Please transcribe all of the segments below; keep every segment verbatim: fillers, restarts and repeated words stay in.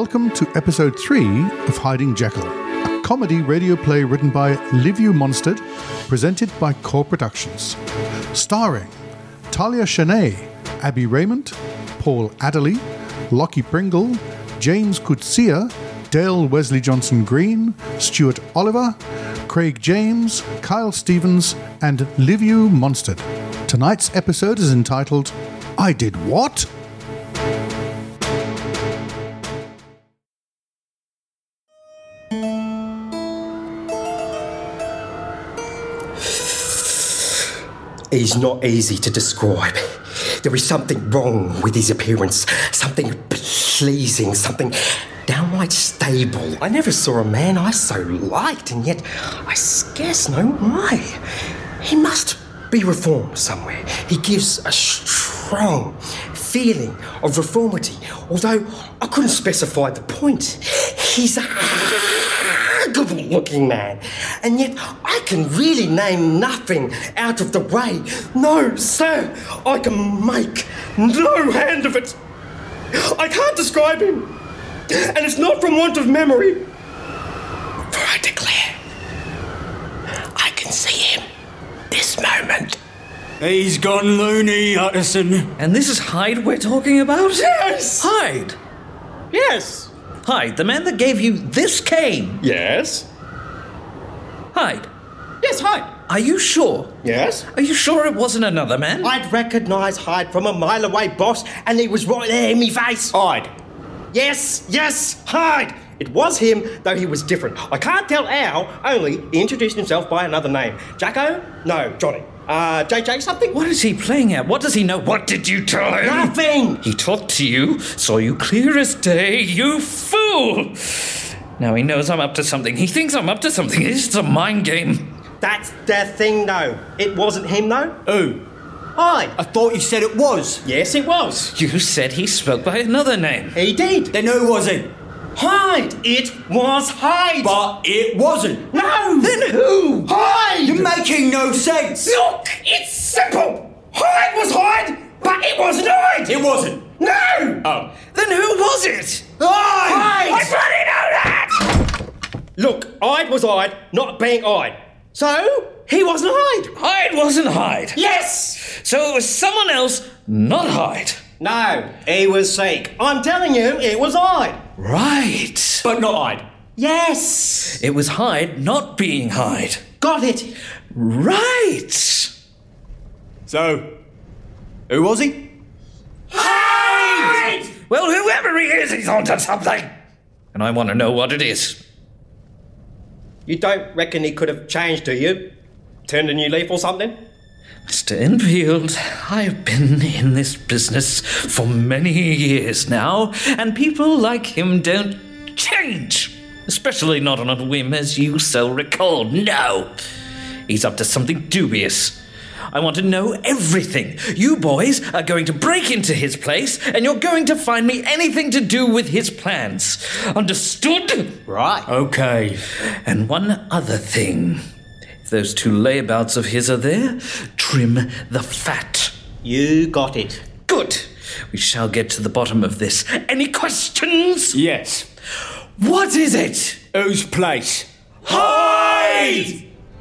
Welcome to episode three of Hiding Jekyll, a comedy radio play written by Liviu Monstead, presented by Core Productions. Starring Talia Shanae, Abby Raymond, Paul Adderley, Lockie Pringle, James Coetzee, Dale Wesley Johnson Green, Stuart Oliver, Craig James, Kyle Stevens, and Liviu Monstead. Tonight's episode is entitled, I Did What? He's not easy to describe. There is something wrong with his appearance, something pleasing, something downright stable. I never saw a man I so liked, and yet I scarce know why. He must be reformed somewhere. He gives a strong feeling of reformity, although I couldn't specify the point. He's a looking man, and yet I can really name nothing out of the way. No, sir, I can make no hand of it. I can't describe him, and it's not from want of memory, for I declare I can see him this moment. He's gone loony, Utterson. And this is Hyde we're talking about? Yes! Hyde? Yes! Hyde, the man that gave you this cane? Yes? Hyde? Yes, Hyde. Are you sure? Yes? Are you sure it wasn't another man? I'd recognise Hyde from a mile away, boss, and he was right there in me face. Hyde. Yes, yes, Hyde. It was him, though he was different. I can't tell how, only he introduced himself by another name. Jacko? No, Johnny. Uh, J J something? What is he playing at? What does he know? What did you tell him? Nothing! He talked to you, saw you clear as day, you fool! Now he knows I'm up to something. He thinks I'm up to something. It's just a mind game. That's the thing, though. It wasn't him, though. Who? Hyde. I thought you said it was. Yes, it was. You said he spoke by another name. He did. Then who was it? Hyde. It was Hyde. But it wasn't. No. Then who? Hyde. You're making no sense. Look, it's simple. Hyde was Hyde, but it wasn't Hyde. It wasn't. No. Oh. Then who was it? Hyde. I bloody know that! Look, Hyde was Hyde, not being Hyde. So, he wasn't Hyde. Hyde wasn't Hyde. Yes. So it was someone else, not Hyde. No, he was Seek. I'm telling you, it was Hyde. Right. But not Hyde. Yes. It was Hyde not being Hyde. Got it. Right. So, who was he? Hyde! Well, whoever he is, he's onto something. And I want to know what it is. You don't reckon he could have changed, do you? Turned a new leaf or something? Mister Enfield, I've been in this business for many years now, and people like him don't change. Especially not on a whim, as you so recall. No! He's up to something dubious. I want to know everything. You boys are going to break into his place, and you're going to find me anything to do with his plans. Understood? Right. Okay. And one other thing. If those two layabouts of his are there, trim the fat. You got it. Good. We shall get to the bottom of this. Any questions? Yes. What is it? Whose place? Hyde!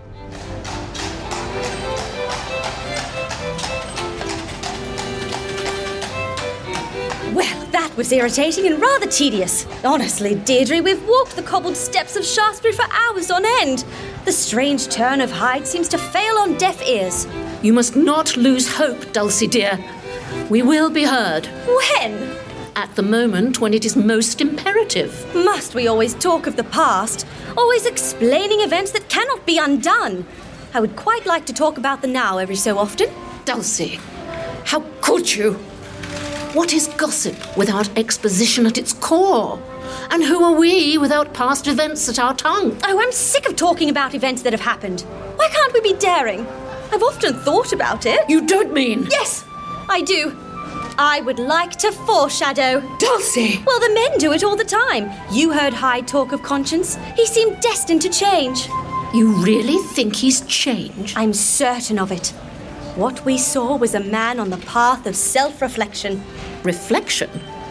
Well, that was irritating and rather tedious. Honestly, Deirdre, we've walked the cobbled steps of Shaftesbury for hours on end. The strange turn of Hyde seems to fail on deaf ears. You must not lose hope, Dulcie dear. We will be heard. When? At the moment when it is most imperative. Must we always talk of the past? Always explaining events that cannot be undone? I would quite like to talk about the now every so often. Dulcie, how could you? What is gossip without exposition at its core? And who are we without past events at our tongue? Oh, I'm sick of talking about events that have happened. Why can't we be daring? I've often thought about it. You don't mean... Yes, I do. I would like to foreshadow. Dulcie! Well, the men do it all the time. You heard Hyde talk of conscience. He seemed destined to change. You really think he's changed? I'm certain of it. What we saw was a man on the path of self-reflection. Reflection?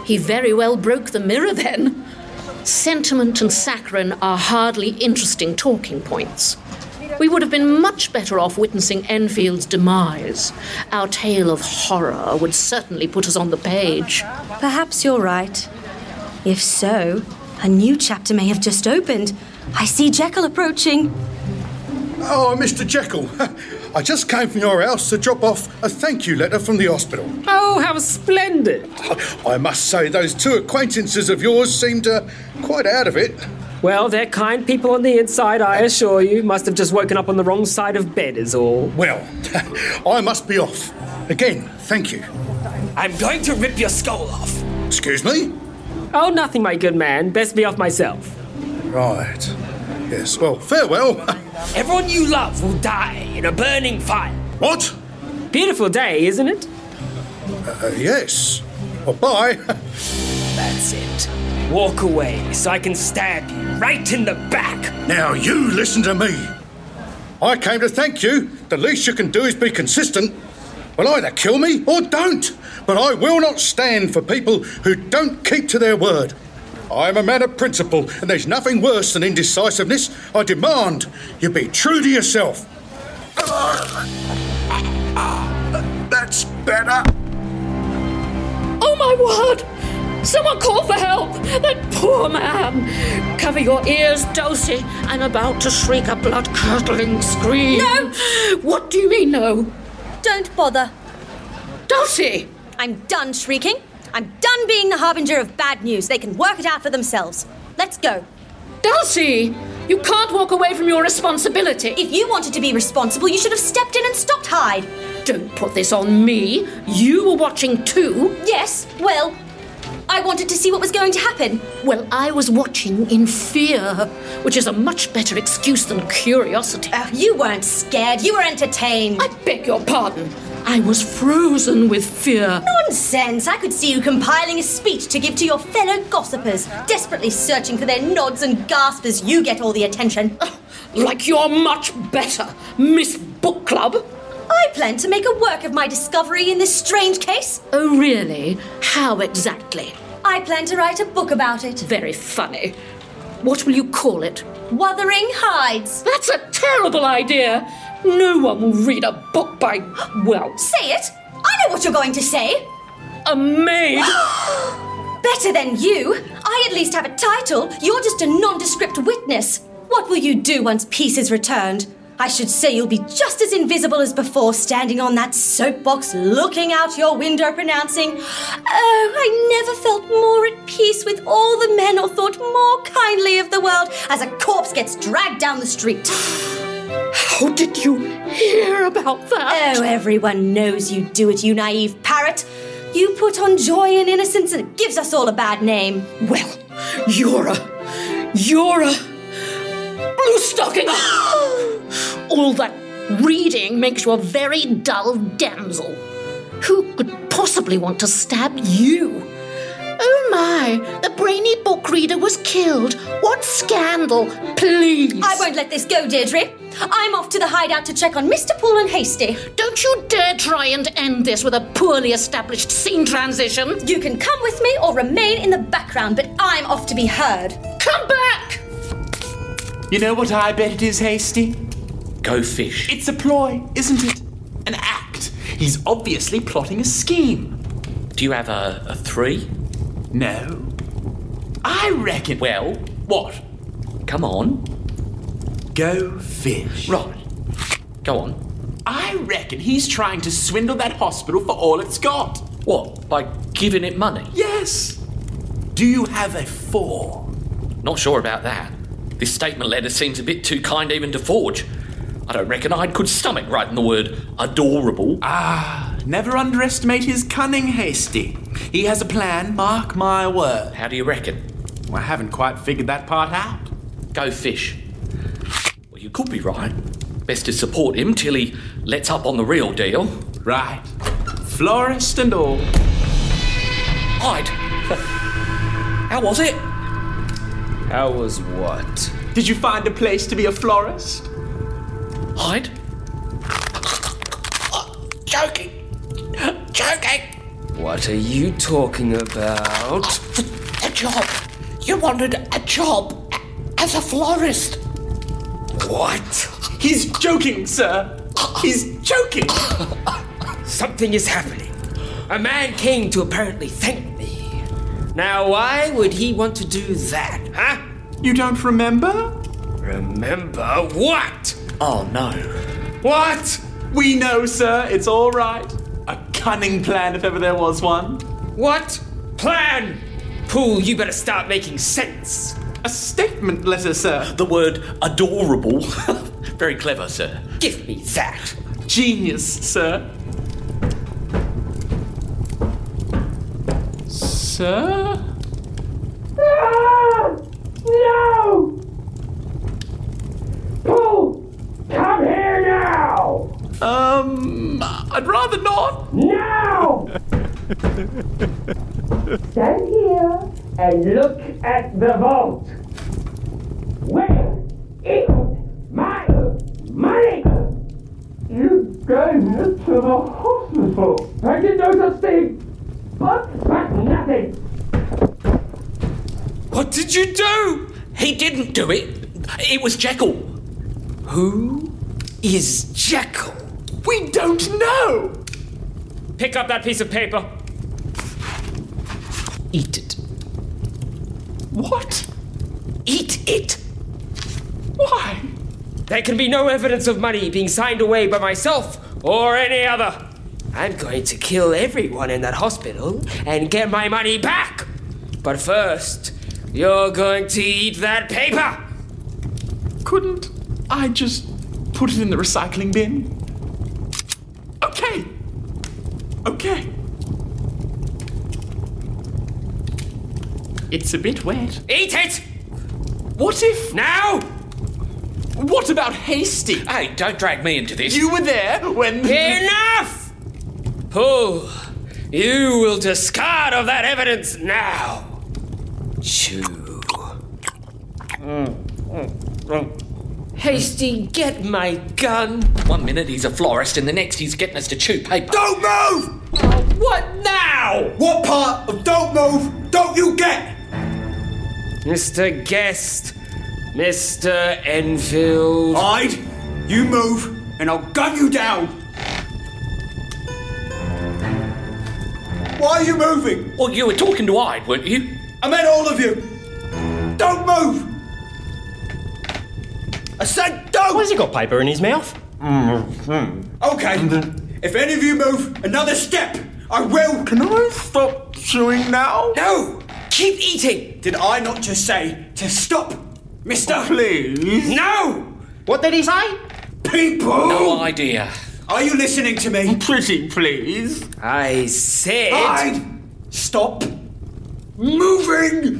He very well broke the mirror then. Sentiment and saccharine are hardly interesting talking points. We would have been much better off witnessing Enfield's demise. Our tale of horror would certainly put us on the page. Perhaps you're right. If so, a new chapter may have just opened. I see Jekyll approaching. Oh, Mister Jekyll, I just came from your house to drop off a thank you letter from the hospital. Oh, how splendid. I must say those two acquaintances of yours seemed uh, quite out of it. Well, they're kind people on the inside, I assure you. Must have just woken up on the wrong side of bed is all. Well, I must be off. Again, thank you. I'm going to rip your skull off. Excuse me? Oh, nothing, my good man. Best be off myself. Right. Yes, well, farewell. Everyone you love will die in a burning fire. What? Beautiful day, isn't it? Uh, yes. Well, bye. That's it. Walk away so I can stab you right in the back. Now you listen to me. I came to thank you. The least you can do is be consistent. Well, either kill me or don't. But I will not stand for people who don't keep to their word. I am a man of principle, and there's nothing worse than indecisiveness. I demand you be true to yourself. That's better. Oh my word! Someone call for help! That poor man! Cover your ears, Dulcie. I'm about to shriek a blood-curdling scream. No! What do you mean, no? Don't bother. Dulcie! I'm done shrieking. I'm done being the harbinger of bad news. They can work it out for themselves. Let's go. Dulcie! You can't walk away from your responsibility. If you wanted to be responsible, you should have stepped in and stopped Hyde. Don't put this on me. You were watching too. Yes, well, I wanted to see what was going to happen. Well, I was watching in fear, which is a much better excuse than curiosity. Uh, you weren't scared. You were entertained. I beg your pardon. I was frozen with fear. Nonsense! I could see you compiling a speech to give to your fellow gossipers, desperately searching for their nods and gasps as you get all the attention. Oh, like you're much better, Miss Book Club. I plan to make a work of my discovery in this strange case. Oh, really? How exactly? I plan to write a book about it. Very funny. What will you call it? Wuthering Hides. That's a terrible idea. No one will read a book by, well... Say it! I know what you're going to say! A maid! Better than you! I at least have a title. You're just a nondescript witness. What will you do once peace is returned? I should say you'll be just as invisible as before, standing on that soapbox, looking out your window, pronouncing, "Oh, I never felt more at peace with all the men or thought more kindly of the world," as a corpse gets dragged down the street. How did you hear about that? Oh, everyone knows you do it, you naive parrot. You put on joy and innocence and it gives us all a bad name. Well, you're a... You're a... blue stocking! All that reading makes you a very dull damsel. Who could possibly want to stab you? Oh my, the brainy book reader was killed. What scandal, please. I won't let this go, Deirdre. I'm off to the hideout to check on Mister Poole and Hasty. Don't you dare try and end this with a poorly established scene transition. You can come with me or remain in the background, but I'm off to be heard. Come back! You know what I bet it is, Hasty? Go fish. It's a ploy, isn't it? An act. He's obviously plotting a scheme. Do you have a, a three? No. I reckon... Well, What? come on. Go fish. Right. Go on. I reckon he's trying to swindle that hospital for all it's got. What? By giving it money? Yes. Do you have a four? Not sure about that. This statement letter seems a bit too kind even to forge. I don't reckon I could stomach writing the word adorable. Ah, never underestimate his cunning, Hasty. He has a plan, mark my word. How do you reckon? I haven't quite figured that part out. Go fish. Well, you could be right. Best to support him till he lets up on the real deal. Right. Florist and all. Hyde. How was it? How was what? Did you find a place to be a florist? Hyde? Joking. Joking. What are you talking about? A job. You wanted a job as a florist. What? He's joking, sir. He's joking. Something is happening. A man came to apparently thank me. Now, why would he want to do that, huh? You don't remember? Remember what? Oh, no. What? We know, sir. It's all right. A cunning plan, if ever there was one. What? Plan? Poole, you better start making sense. A statement letter, sir. The word adorable. Very clever, sir. Give me that. Genius, sir. Sir? Ah! No! Poole, come here now! Um, I'd rather not. Now! Stand here and look at the vault. Where is my money? You gave it to the hospital. I did no such thing. But, but nothing. What did you do? He didn't do it. It was Jekyll. Who is Jekyll? We don't know. Pick up that piece of paper. Eat it. What? Eat it. Why? There can be no evidence of money being signed away by myself or any other. I'm going to kill everyone in that hospital and get my money back. But first, you're going to eat that paper. Couldn't I just put it in the recycling bin? Okay. Okay. It's a bit wet. Eat it! What if... Now! What about Hasty? Hey, don't drag me into this. You were there when... Enough! Poole, you will discard of that evidence now. Chew. Mm, mm, mm. Hasty, get my gun. One minute he's a florist and the next he's getting us to chew paper. Don't move! Oh, what now? What part of don't move don't you get? Mister Guest, Mister Enfield. Hyde, you move and I'll gun you down. Why are you moving? Well, you were talking to Hyde, weren't you? I meant all of you. Don't move. I said don't. Why has he got paper in his mouth? Okay, if any of you move another step, I will. Can I stop chewing now? No! Keep eating! Did I not just say to stop, mister? Please. No! What did he say? People! No idea. Are you listening to me? Pretty please. I said... Hyde! Stop moving!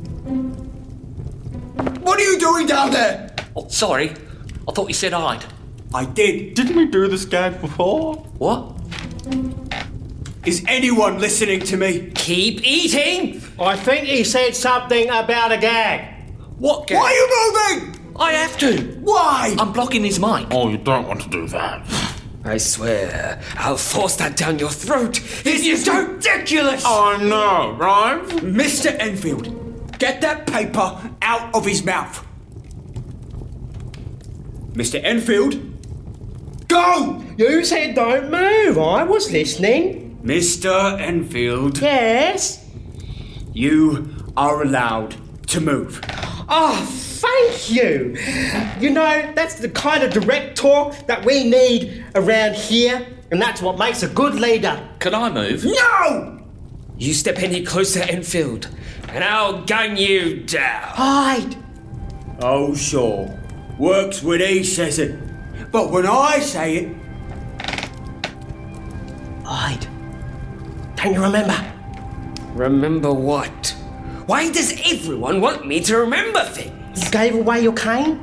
What are you doing down there? Oh, sorry. I thought you said Hyde. I did. Didn't we do this gag before? What? Is anyone listening to me? Keep eating! I think he said something about a gag. What gag? Why are you moving? I have to. Why? I'm blocking his mic. Oh, you don't want to do that. I swear, I'll force that down your throat. This is ridiculous! I know, right? Mister Enfield, get that paper out of his mouth. Mister Enfield, go! You said don't move. I was listening. Mister Enfield, Yes? you are allowed to move. Oh, thank you. You know, that's the kind of direct talk that we need around here, and that's what makes a good leader. Can I move? No! You step any closer, Enfield, and I'll gun you down. Hyde. Oh, sure. Works when he says it. But when I say it, Hyde. Don't you remember? Remember what? Why does everyone want me to remember things? You gave away your cane?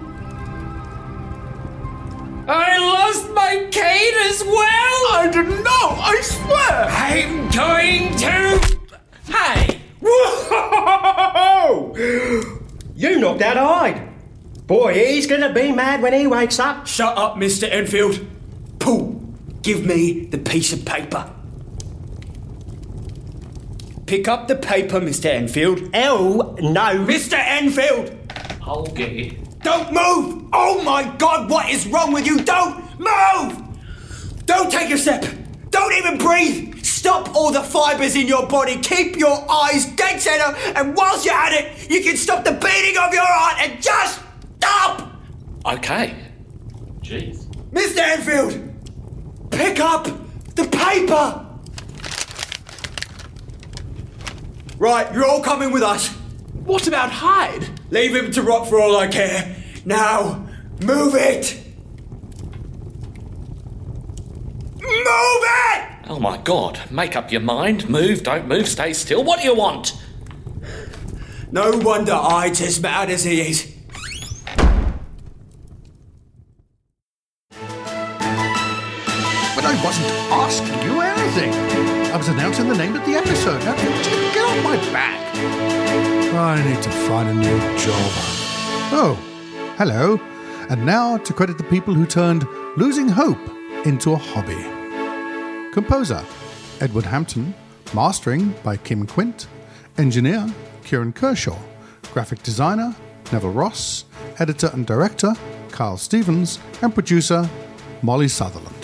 I lost my cane as well! I didn't know, I swear! I'm going to... Hey! Whoa! You knocked out Hyde. Boy, he's gonna be mad when he wakes up. shut up, Mister Enfield. Paul, give me the piece of paper. Pick up the paper, Mister Enfield. Oh, no. Mister Enfield! I'll get it. Don't move! Oh my God, what is wrong with you? Don't move! Don't take a step! Don't even breathe! Stop all the fibres in your body. Keep your eyes dead centre, and whilst you're at it, you can stop the beating of your heart and just stop! Okay. Jeez. Mister Enfield! Pick up the paper! Right, you're all coming with us. What about Hyde? Leave him to rot for all I care. Now, move it! Move it! Oh my God. Make up your mind. Move, don't move, stay still. What do you want? No wonder Hyde's as mad as he is. But I wasn't asking you anything. I was announcing the name of the episode. Now, get off my back. I need to find a new job. Oh, hello. And now to credit the people who turned losing hope into a hobby. Composer, Edward Hampton. Mastering by Kim Quint. Engineer, Kieran Kershaw. Graphic designer, Neville Ross. Editor and director, Carl Stevens. And producer, Molly Sutherland.